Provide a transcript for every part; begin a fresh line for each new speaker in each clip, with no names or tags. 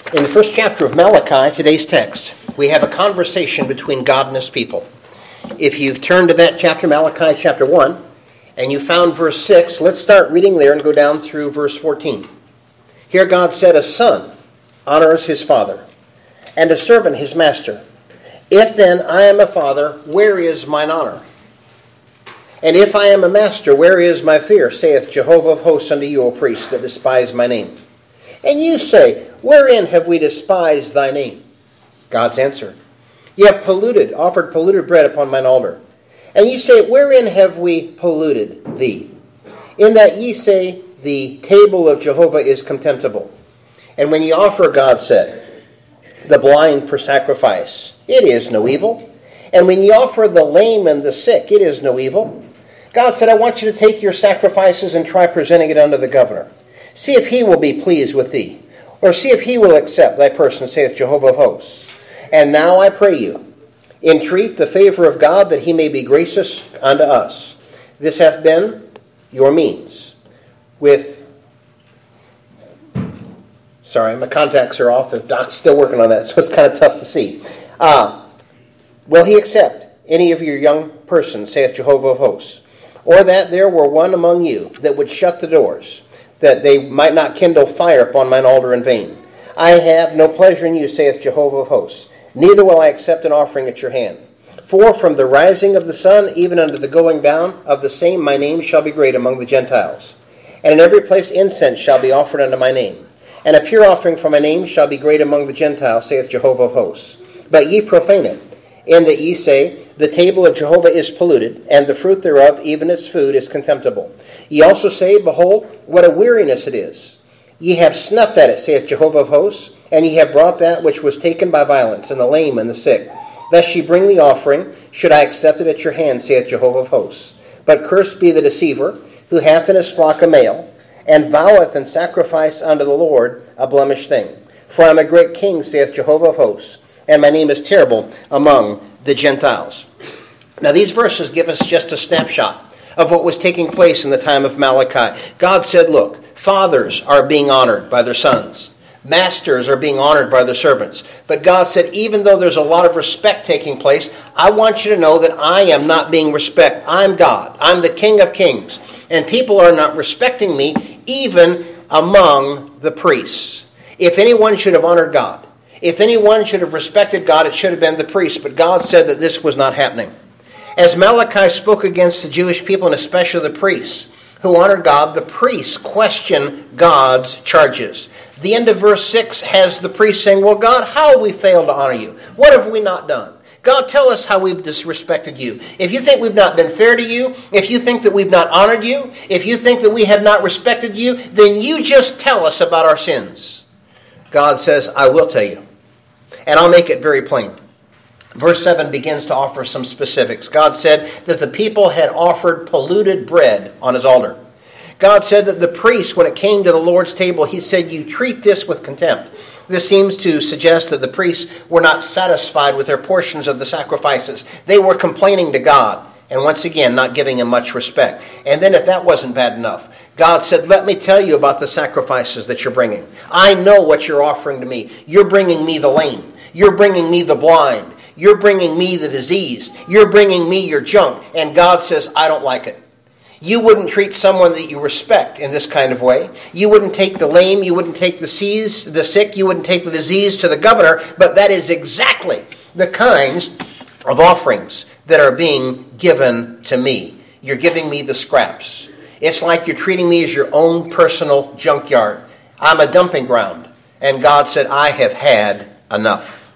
In the first chapter of Malachi, today's text, we have a conversation between God and his people. If you've turned to that chapter, Malachi chapter 1, and you found verse 6, let's start reading there and go down through verse 14. Here God said, "A son honors his father, and a servant his master. If then I am a father, where is mine honor? And if I am a master, where is my fear? Saith Jehovah of hosts unto you, O priests, that despise my name. And you say, wherein have we despised thy name?" God's answer, "Ye have offered polluted bread upon mine altar. And ye say, wherein have we polluted thee? In that ye say, the table of Jehovah is contemptible. And when ye offer," God said, "the blind for sacrifice, it is no evil. And when ye offer the lame and the sick, it is no evil." God said, "I want you to take your sacrifices and try presenting it unto the governor. See if he will be pleased with thee, or see if he will accept thy person, saith Jehovah of hosts. And now I pray you, entreat the favor of God, that he may be gracious unto us. This hath been your means. Sorry, my contacts are off. The doc's still working on that, so it's kind of tough to see. Will he accept any of your young persons, saith Jehovah of hosts? Or that there were one among you that would shut the doors, that they might not kindle fire upon mine altar in vain? I have no pleasure in you, saith Jehovah of hosts. Neither will I accept an offering at your hand. For from the rising of the sun, even unto the going down of the same, my name shall be great among the Gentiles. And in every place incense shall be offered unto my name. And a pure offering for my name shall be great among the Gentiles, saith Jehovah of hosts. But ye profane it, in that ye say, the table of Jehovah is polluted, and the fruit thereof, even its food, is contemptible. Ye also say, behold, what a weariness it is. Ye have snuffed at it, saith Jehovah of hosts, and ye have brought that which was taken by violence, and the lame and the sick. Lest ye bring the offering, should I accept it at your hand, saith Jehovah of hosts. But cursed be the deceiver, who hath in his flock a male, and voweth and sacrifice unto the Lord a blemished thing. For I am a great king, saith Jehovah of hosts, and my name is terrible among the Gentiles." Now these verses give us just a snapshot of what was taking place in the time of Malachi. God said, look, fathers are being honored by their sons. Masters are being honored by their servants. But God said, even though there's a lot of respect taking place, I want you to know that I am not being respected. I'm God. I'm the King of Kings. And people are not respecting me, even among the priests. If anyone should have honored God, if anyone should have respected God, it should have been the priests. But God said that this was not happening. As Malachi spoke against the Jewish people, and especially the priests who honored God, the priests question God's charges. The end of verse 6 has the priests saying, well, God, how have we failed to honor you? What have we not done? God, tell us how we've disrespected you. If you think we've not been fair to you, if you think that we've not honored you, if you think that we have not respected you, then you just tell us about our sins. God says, I will tell you. And I'll make it very plain. Verse 7 begins to offer some specifics. God said that the people had offered polluted bread on his altar. God said that the priests, when it came to the Lord's table, he said, you treat this with contempt. This seems to suggest that the priests were not satisfied with their portions of the sacrifices. They were complaining to God, and once again, not giving him much respect. And then if that wasn't bad enough, God said, let me tell you about the sacrifices that you're bringing. I know what you're offering to me. You're bringing me the lame. You're bringing me the blind. You're bringing me the diseased. You're bringing me your junk. And God says, I don't like it. You wouldn't treat someone that you respect in this kind of way. You wouldn't take the lame. You wouldn't take the sick. You wouldn't take the diseased to the governor. But that is exactly the kinds of offerings that are being given to me. You're giving me the scraps. It's like you're treating me as your own personal junkyard. I'm a dumping ground. And God said, I have had enough.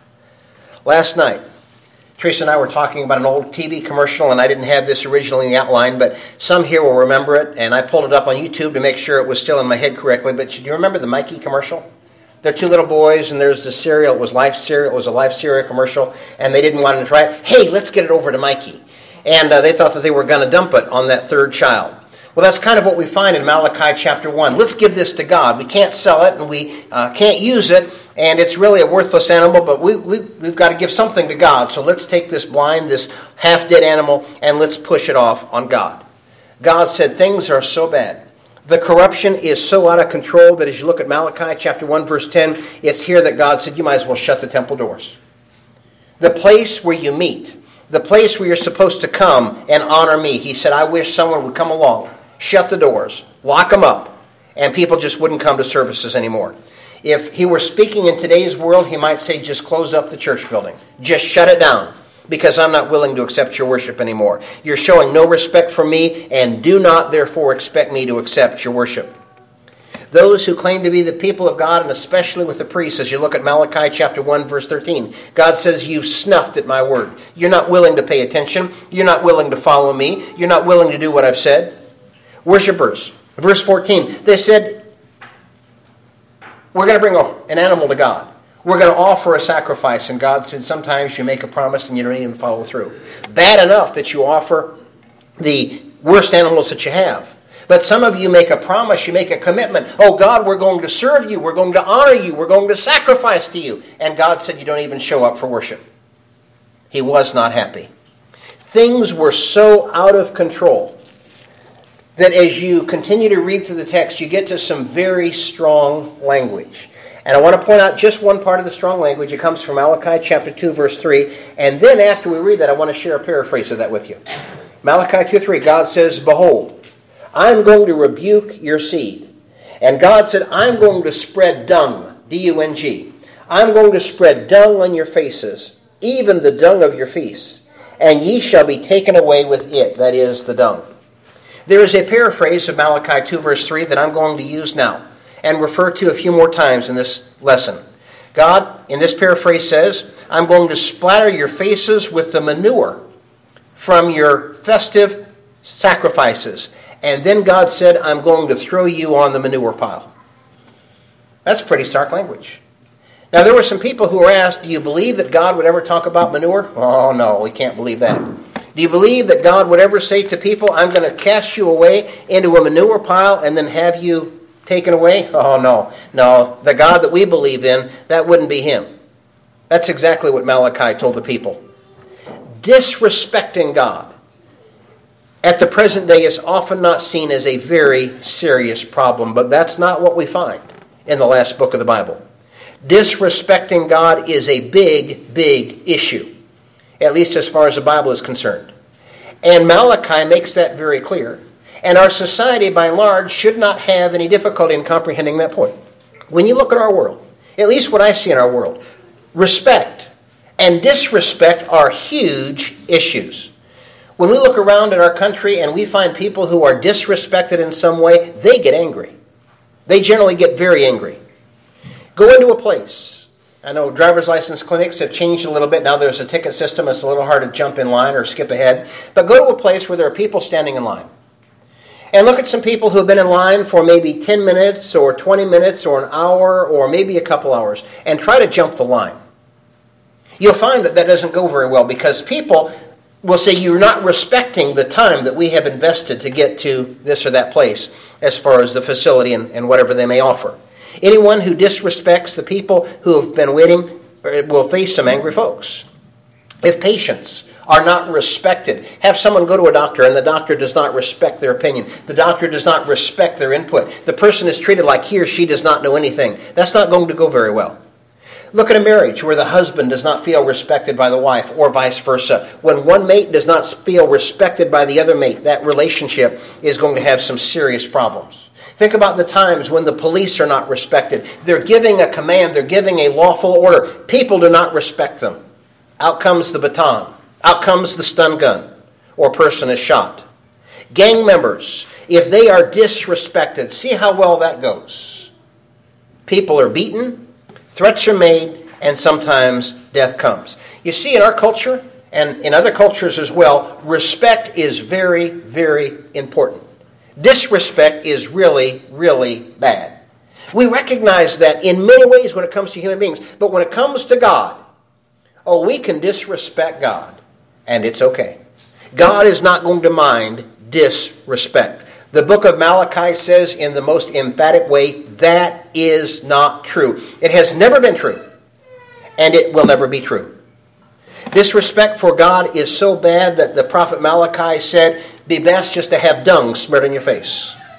Last night, Teresa and I were talking about an old TV commercial, and I didn't have this originally in the outline, but some here will remember it, and I pulled it up on YouTube to make sure it was still in my head correctly. But do you remember the Mikey commercial? They're two little boys, and there's the cereal. It was Life cereal. It was a Life cereal commercial, and they didn't want to try it. Hey, let's get it over to Mikey. And they thought that they were going to dump it on that third child. Well, that's kind of what we find in Malachi chapter 1. Let's give this to God. We can't sell it, and we can't use it, and it's really a worthless animal, but we've got to give something to God. So let's take this blind, this half-dead animal, and let's push it off on God. God said, things are so bad The corruption is so out of control that as you look at Malachi chapter 1, verse 10, it's here that God said, you might as well shut the temple doors. The place where you meet, the place where you're supposed to come and honor me. He said, I wish someone would come along, shut the doors, lock them up, and people just wouldn't come to services anymore. If he were speaking in today's world, he might say, just close up the church building. Just shut it down, because I'm not willing to accept your worship anymore. You're showing no respect for me, and do not therefore expect me to accept your worship. Those who claim to be the people of God, and especially with the priests, as you look at Malachi chapter 1, verse 13, God says, you've snuffed at my word. You're not willing to pay attention. You're not willing to follow me. You're not willing to do what I've said. Worshippers. Verse 14, they said, we're going to bring an animal to God. We're going to offer a sacrifice. And God said, sometimes you make a promise and you don't even follow through. Bad enough that you offer the worst animals that you have. But some of you make a promise, you make a commitment. Oh God, we're going to serve you. We're going to honor you. We're going to sacrifice to you. And God said you don't even show up for worship. He was not happy. Things were so out of control that as you continue to read through the text, you get to some very strong language. And I want to point out just one part of the strong language. It comes from Malachi chapter 2, verse 3. And then after we read that, I want to share a paraphrase of that with you. Malachi 2:3, God says, behold, I'm going to rebuke your seed. And God said, I'm going to spread dung, D-U-N-G. I'm going to spread dung on your faces, even the dung of your feasts. And ye shall be taken away with it, that is, the dung. There is a paraphrase of Malachi 2, verse 3 that I'm going to use now and refer to a few more times in this lesson. God, in this paraphrase, says, I'm going to splatter your faces with the manure from your festive sacrifices. And then God said, I'm going to throw you on the manure pile. That's pretty stark language. Now, there were some people who were asked, do you believe that God would ever talk about manure? Oh, no, we can't believe that. Do you believe that God would ever say to people, I'm going to cast you away into a manure pile and then have you taken away? Oh, no. No, the God that we believe in, that wouldn't be him. That's exactly what Malachi told the people. Disrespecting God at the present day is often not seen as a very serious problem, but that's not what we find in the last book of the Bible. Disrespecting God is a big, big issue, at least as far as the Bible is concerned. And Malachi makes that very clear. And our society, by and large, should not have any difficulty in comprehending that point. When you look at our world, at least what I see in our world, respect and disrespect are huge issues. When we look around at our country and we find people who are disrespected in some way, they get angry. They generally get very angry. Go into a place. I know driver's license clinics have changed a little bit. Now there's a ticket system. It's a little hard to jump in line or skip ahead. But go to a place where there are people standing in line. And look at some people who have been in line for maybe 10 minutes or 20 minutes or an hour or maybe a couple hours and try to jump the line. You'll find that doesn't go very well because people will say you're not respecting the time that we have invested to get to this or that place as far as the facility and whatever they may offer. Anyone who disrespects the people who have been waiting will face some angry folks. If patients are not respected, have someone go to a doctor and the doctor does not respect their opinion. The doctor does not respect their input. The person is treated like he or she does not know anything. That's not going to go very well. Look at a marriage where the husband does not feel respected by the wife or vice versa. When one mate does not feel respected by the other mate, that relationship is going to have some serious problems. Think about the times when the police are not respected. They're giving a command, they're giving a lawful order. People do not respect them. Out comes the baton. Out comes the stun gun, or person is shot. Gang members, if they are disrespected, see how well that goes. People are beaten, threats are made, and sometimes death comes. You see, in our culture, and in other cultures as well, respect is very, very important. Disrespect is really, really bad. We recognize that in many ways when it comes to human beings, but when it comes to God, we can disrespect God. And it's okay. God is not going to mind disrespect. The book of Malachi says in the most emphatic way, that is not true. It has never been true. And it will never be true. Disrespect for God is so bad that the prophet Malachi said, be best just to have dung smeared on your face.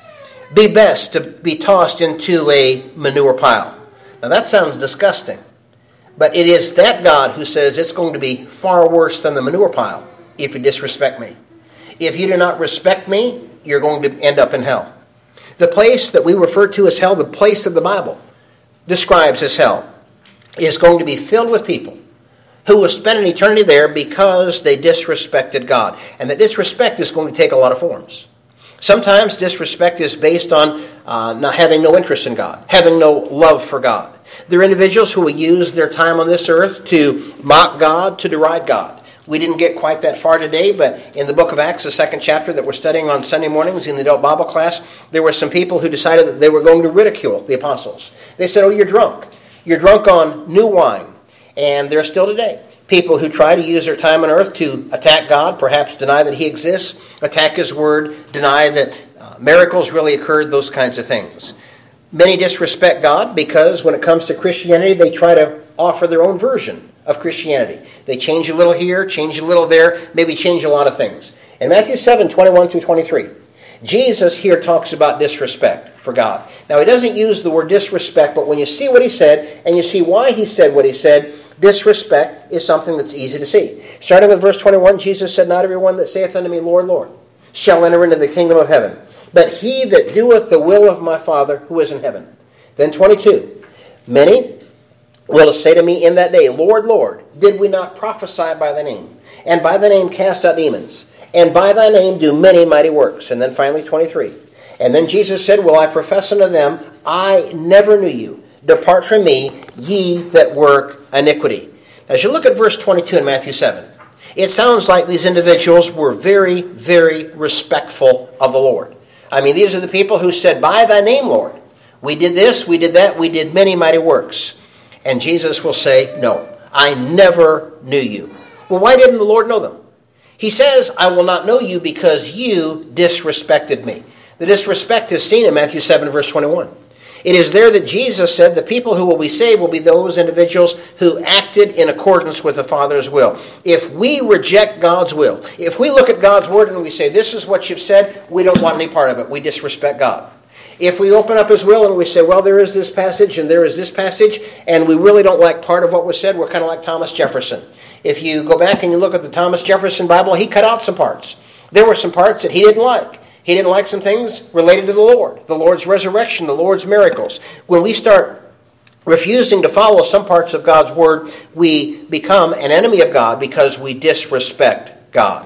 be best to be tossed into a manure pile. Now that sounds disgusting, but it is that God who says it's going to be far worse than the manure pile if you disrespect me. If you do not respect me, you're going to end up in hell. The place that we refer to as hell, the place that the Bible describes as hell, is going to be filled with people who will spend an eternity there because they disrespected God. And that disrespect is going to take a lot of forms. Sometimes disrespect is based on not having no interest in God, having no love for God. There are individuals who will use their time on this earth to mock God, to deride God. We didn't get quite that far today, but in the book of Acts, the second chapter that we're studying on Sunday mornings in the adult Bible class, there were some people who decided that they were going to ridicule the apostles. They said, "Oh, you're drunk. You're drunk on new wine." And there are still today people who try to use their time on earth to attack God, perhaps deny that He exists, attack His Word, deny that miracles really occurred, those kinds of things. Many disrespect God because when it comes to Christianity, they try to offer their own version of Christianity. They change a little here, change a little there, maybe change a lot of things. In Matthew 7, 21 through 23, Jesus here talks about disrespect for God. Now, He doesn't use the word disrespect, but when you see what He said, and you see why He said what He said, disrespect is something that's easy to see. Starting with verse 21, Jesus said, "Not everyone that saith unto me, Lord, Lord, shall enter into the kingdom of heaven, but he that doeth the will of my Father who is in heaven." Then 22, "Many will say to me in that day, Lord, Lord, did we not prophesy by thy name, and by thy name cast out demons, and by thy name do many mighty works?" And then finally 23, "And then Jesus said, Will I profess unto them, I never knew you. Depart from me, ye that work iniquity." As you look at verse 22 in Matthew 7, it sounds like these individuals were very, very respectful of the Lord. I mean, these are the people who said, "By thy name, Lord, we did this, we did that, we did many mighty works." And Jesus will say, "No, I never knew you." Well, why didn't the Lord know them? He says, "I will not know you because you disrespected me." The disrespect is seen in Matthew 7, verse 21. It is there that Jesus said the people who will be saved will be those individuals who acted in accordance with the Father's will. If we reject God's will, if we look at God's Word and we say, "This is what you've said," we don't want any part of it. We disrespect God. If we open up His will and we say, "Well, there is this passage and there is this passage," and we really don't like part of what was said, we're kind of like Thomas Jefferson. If you go back and you look at the Thomas Jefferson Bible, he cut out some parts. There were some parts that he didn't like. He didn't like some things related to the Lord's resurrection, the Lord's miracles. When we start refusing to follow some parts of God's Word, we become an enemy of God because we disrespect God.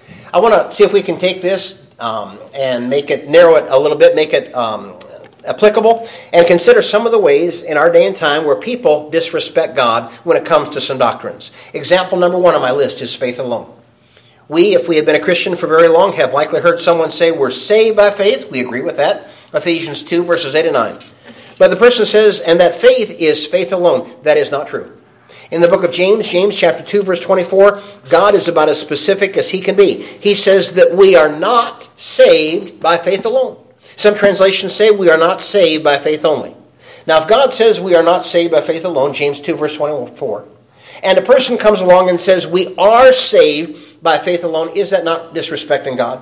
I want to see if we can take this and narrow it a little bit, make it applicable, and consider some of the ways in our day and time where people disrespect God when it comes to some doctrines. Example number 1 on my list is faith alone. We, if we have been a Christian for very long, have likely heard someone say we're saved by faith. We agree with that. Ephesians 2, verses 8 and 9. But the person says, and that faith is faith alone. That is not true. In the book of James chapter 2, verse 24, God is about as specific as He can be. He says that we are not saved by faith alone. Some translations say we are not saved by faith only. Now, if God says we are not saved by faith alone, James 2, verse 24, and a person comes along and says we are saved by faith alone, is that not disrespecting God?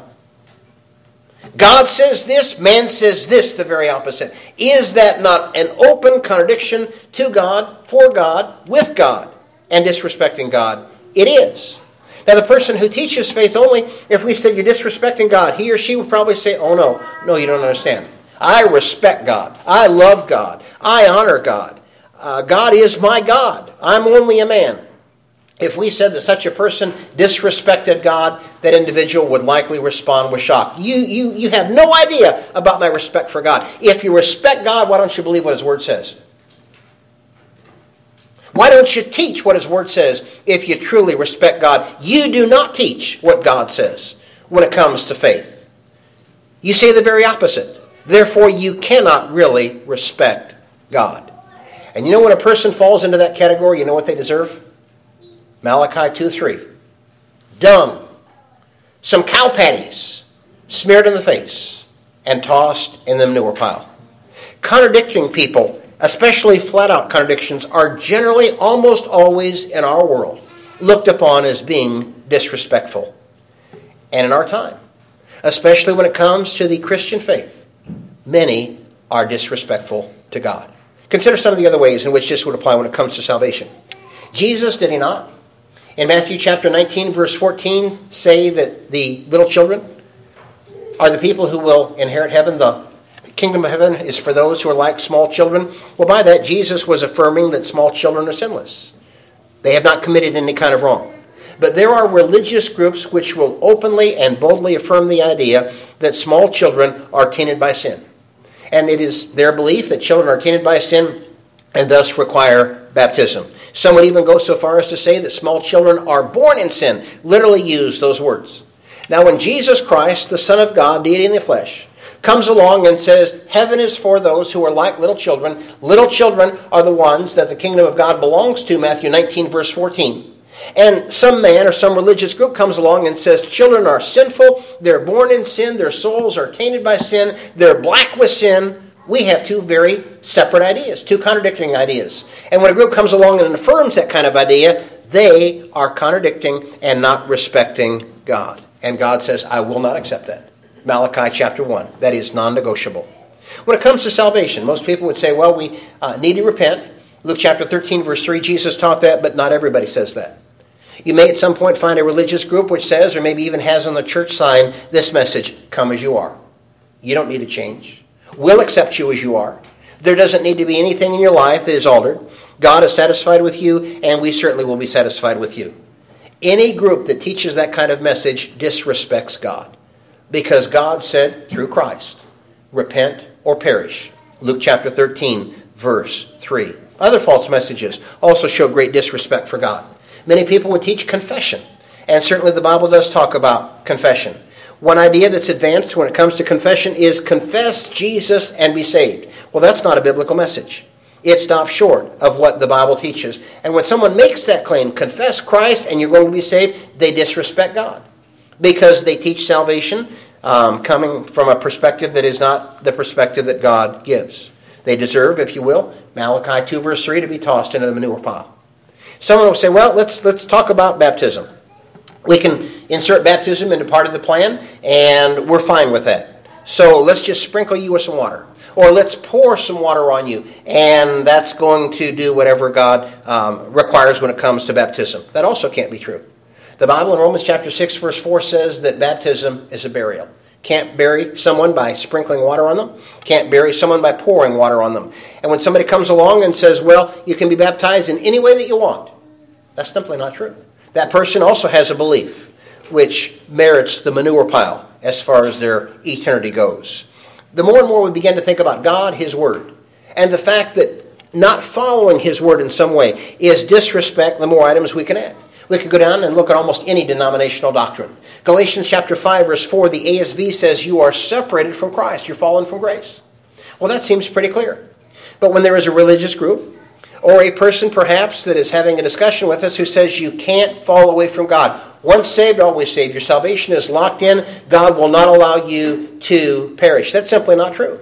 God says this, man says this, the very opposite. Is that not an open contradiction to God, for God, with God, and disrespecting God? It is. Now, the person who teaches faith only, if we said you're disrespecting God, he or she would probably say, "Oh, no, you don't understand. I respect God. I love God. I honor God. God is my God. I'm only a man." If we said that such a person disrespected God, that individual would likely respond with shock. You have no idea about my respect for God. If you respect God, why don't you believe what His Word says? Why don't you teach what His Word says if you truly respect God? You do not teach what God says when it comes to faith. You say the very opposite. Therefore, you cannot really respect God. And you know when a person falls into that category, you know what they deserve? Malachi 2:3. Dung, some cow patties smeared in the face and tossed in the manure pile. Contradicting people, especially flat-out contradictions, are generally almost always in our world looked upon as being disrespectful. And in our time, especially when it comes to the Christian faith, many are disrespectful to God. Consider some of the other ways in which this would apply when it comes to salvation. Jesus, did he not, in Matthew chapter 19, verse 14, say that the little children are the people who will inherit heaven? The kingdom of heaven is for those who are like small children. Well, by that, Jesus was affirming that small children are sinless. They have not committed any kind of wrong. But there are religious groups which will openly and boldly affirm the idea that small children are tainted by sin. And it is their belief that children are tainted by sin and thus require baptism. Some would even go so far as to say that small children are born in sin. Literally use those words. Now when Jesus Christ, the Son of God, deity in the flesh, comes along and says, heaven is for those who are like little children. Little children are the ones that the kingdom of God belongs to, Matthew 19, verse 14. And some man or some religious group comes along and says, children are sinful, they're born in sin, their souls are tainted by sin, they're black with sin. We have two very separate ideas, two contradicting ideas. And when a group comes along and affirms that kind of idea, they are contradicting and not respecting God. And God says, I will not accept that. Malachi chapter 1. That is non-negotiable. When it comes to salvation, most people would say, well, we need to repent. Luke chapter 13, verse 3, Jesus taught that, but not everybody says that. You may at some point find a religious group which says, or maybe even has on the church sign, this message, come as you are. You don't need to change. We'll accept you as you are. There doesn't need to be anything in your life that is altered. God is satisfied with you, and we certainly will be satisfied with you. Any group that teaches that kind of message disrespects God. Because God said, through Christ, repent or perish. Luke chapter 13, verse 3. Other false messages also show great disrespect for God. Many people would teach confession. And certainly the Bible does talk about confession. One idea that's advanced when it comes to confession is confess Jesus and be saved. Well, that's not a biblical message. It stops short of what the Bible teaches. And when someone makes that claim, confess Christ and you're going to be saved, they disrespect God. Because they teach salvation coming from a perspective that is not the perspective that God gives. They deserve, if you will, Malachi 2 verse 3, to be tossed into the manure pile. Someone will say, well, let's talk about baptism. We can insert baptism into part of the plan, and we're fine with that. So let's just sprinkle you with some water. Or let's pour some water on you, and that's going to do whatever God requires when it comes to baptism. That also can't be true. The Bible in Romans chapter 6, verse 4 says that baptism is a burial. Can't bury someone by sprinkling water on them. Can't bury someone by pouring water on them. And when somebody comes along and says, well, you can be baptized in any way that you want, that's simply not true. That person also has a belief which merits the manure pile as far as their eternity goes. The more and more we begin to think about God, His Word, and the fact that not following His Word in some way is disrespect, the more items we can add. We could go down and look at almost any denominational doctrine. Galatians chapter 5, verse 4, the ASV says you are separated from Christ. You're fallen from grace. Well, that seems pretty clear. But when there is a religious group, or a person perhaps that is having a discussion with us who says you can't fall away from God. Once saved, always saved. Your salvation is locked in. God will not allow you to perish. That's simply not true.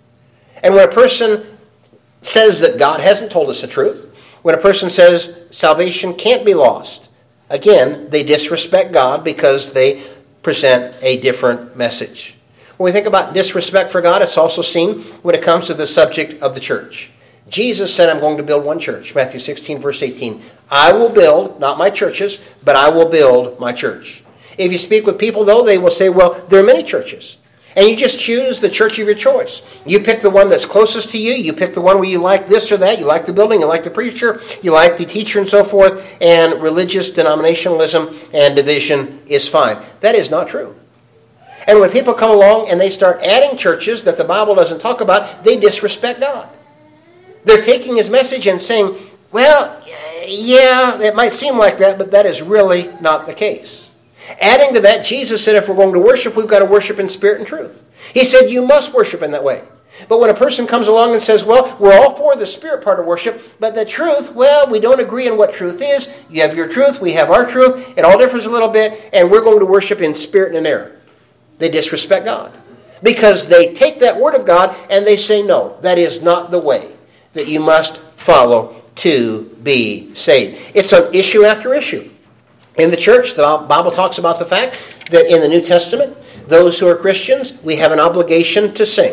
And when a person says that God hasn't told us the truth, when a person says salvation can't be lost, again, they disrespect God because they present a different message. When we think about disrespect for God, it's also seen when it comes to the subject of the church. Jesus said, I'm going to build one church. Matthew 16, verse 18. I will build, not my churches, but I will build my church. If you speak with people, though, they will say, well, there are many churches. And you just choose the church of your choice. You pick the one that's closest to you. You pick the one where you like this or that. You like the building. You like the preacher. You like the teacher and so forth. And religious denominationalism and division is fine. That is not true. And when people come along and they start adding churches that the Bible doesn't talk about, they disrespect God. They're taking His message and saying, well, yeah, it might seem like that, but that is really not the case. Adding to that, Jesus said if we're going to worship, we've got to worship in spirit and truth. He said you must worship in that way. But when a person comes along and says, well, we're all for the spirit part of worship, but the truth, well, we don't agree on what truth is. You have your truth, we have our truth. It all differs a little bit, and we're going to worship in spirit and in error. They disrespect God. Because they take that word of God and they say, no, that is not the way that you must follow to be saved. It's on issue after issue. In the church, the Bible talks about the fact that in the New Testament, those who are Christians, we have an obligation to sing.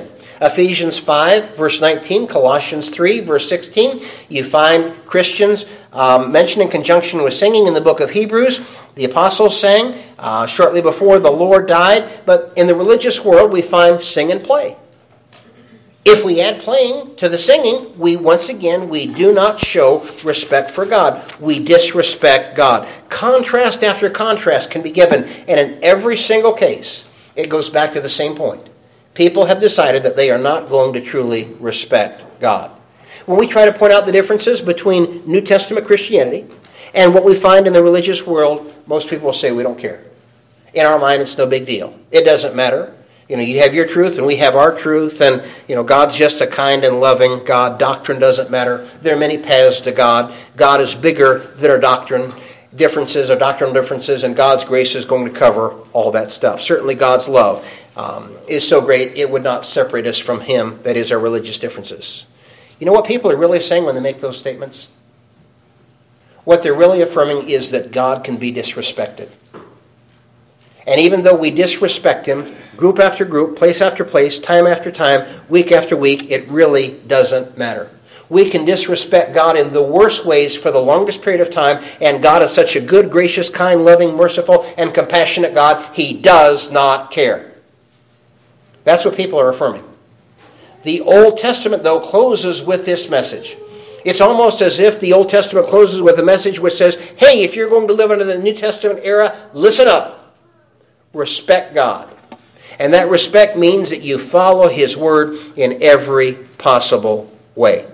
Ephesians 5, verse 19, Colossians 3, verse 16. You find Christians mentioned in conjunction with singing in the book of Hebrews. The apostles sang shortly before the Lord died. But in the religious world, we find sing and play. If we add playing to the singing, we do not show respect for God. We disrespect God. Contrast after contrast can be given, and in every single case, it goes back to the same point. People have decided that they are not going to truly respect God. When we try to point out the differences between New Testament Christianity and what we find in the religious world, most people will say we don't care. In our mind, it's no big deal. It doesn't matter. You have your truth and we have our truth, and God's just a kind and loving God. Doctrine doesn't matter. There are many paths to God. God is bigger than our doctrinal differences, and God's grace is going to cover all that stuff. Certainly God's love is so great it would not separate us from Him, that is our religious differences. You know what people are really saying when they make those statements? What they're really affirming is that God can be disrespected. And even though we disrespect Him, group after group, place after place, time after time, week after week, it really doesn't matter. We can disrespect God in the worst ways for the longest period of time, and God is such a good, gracious, kind, loving, merciful, and compassionate God, He does not care. That's what people are affirming. The Old Testament, though, closes with this message. It's almost as if the Old Testament closes with a message which says, hey, if you're going to live under the New Testament era, listen up. Respect God. And that respect means that you follow His word in every possible way.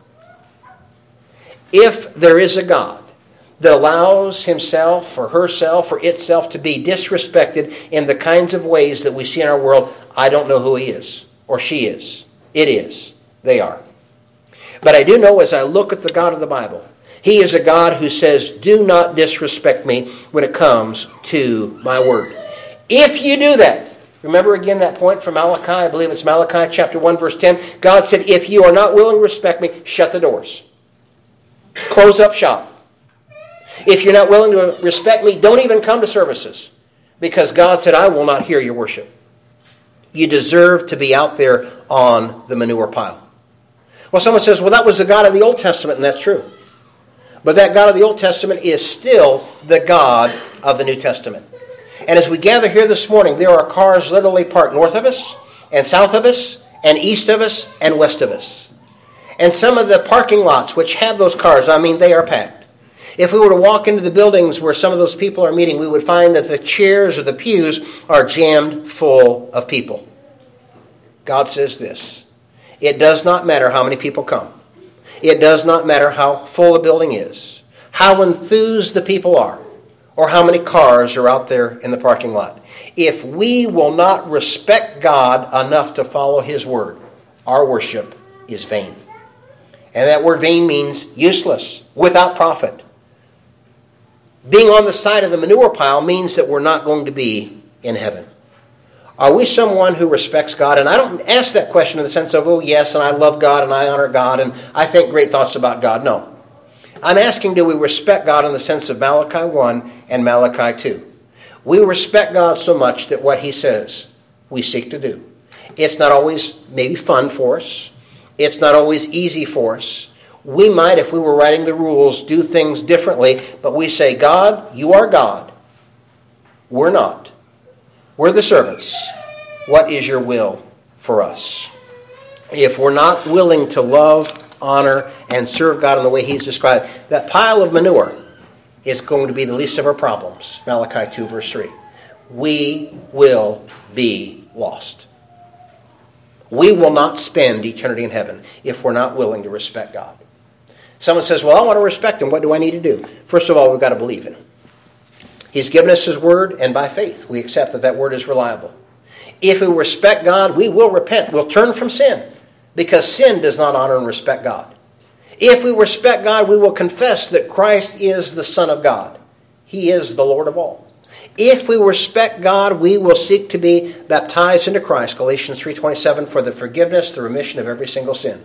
If there is a God that allows himself or herself or itself to be disrespected in the kinds of ways that we see in our world, I don't know who he is or she is. It is. They are. But I do know as I look at the God of the Bible, He is a God who says, do not disrespect me when it comes to my word. If you do that, remember again that point from Malachi, I believe it's Malachi chapter 1 verse 10. God said, if you are not willing to respect me, shut the doors. Close up shop. If you're not willing to respect me, don't even come to services. Because God said, I will not hear your worship. You deserve to be out there on the manure pile. Well, someone says, well, that was the God of the Old Testament, and that's true. But that God of the Old Testament is still the God of the New Testament. And as we gather here this morning, there are cars literally parked north of us, and south of us, and east of us, and west of us. And some of the parking lots which have those cars, they are packed. If we were to walk into the buildings where some of those people are meeting, we would find that the chairs or the pews are jammed full of people. God says this, it does not matter how many people come. It does not matter how full the building is, how enthused the people are, or how many cars are out there in the parking lot. If we will not respect God enough to follow His word, our worship is vain. And that word vain means useless, without profit. Being on the side of the manure pile means that we're not going to be in heaven. Are we someone who respects God? And I don't ask that question in the sense of, oh yes, and I love God and I honor God and I think great thoughts about God. No. I'm asking, do we respect God in the sense of Malachi 1 and Malachi 2? We respect God so much that what He says, we seek to do. It's not always maybe fun for us. It's not always easy for us. We might, if we were writing the rules, do things differently, but we say, God, you are God. We're not. We're the servants. What is your will for us? If we're not willing to love, honor, and serve God in the way He's described, that pile of manure is going to be the least of our problems. Malachi 2 verse 3. We will be lost. We will not spend eternity in heaven if we're not willing to respect God. Someone says, well, I want to respect Him. What do I need to do? First of all, we've got to believe in Him. He's given us His word, and by faith, we accept that that word is reliable. If we respect God, we will repent. We'll turn from sin, because sin does not honor and respect God. If we respect God, we will confess that Christ is the Son of God. He is the Lord of all. If we respect God, we will seek to be baptized into Christ, Galatians 3:27, for the forgiveness, the remission of every single sin.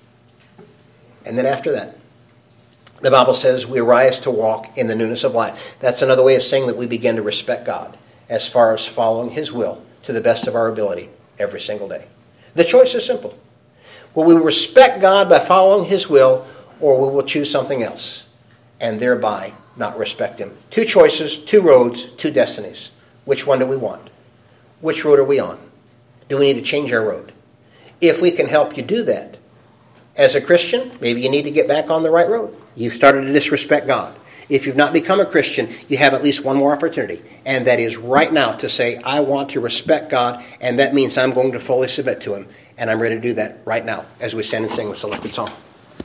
And then after that, the Bible says we arise to walk in the newness of life. That's another way of saying that we begin to respect God as far as following His will to the best of our ability every single day. The choice is simple. Will we respect God by following His will, or will we choose something else and thereby not respect Him? Two choices, two roads, two destinies. Which one do we want? Which road are we on? Do we need to change our road? If we can help you do that, as a Christian, maybe you need to get back on the right road. You've started to disrespect God. If you've not become a Christian, you have at least one more opportunity, and that is right now to say, I want to respect God, and that means I'm going to fully submit to Him, and I'm ready to do that right now as we stand and sing the selected song.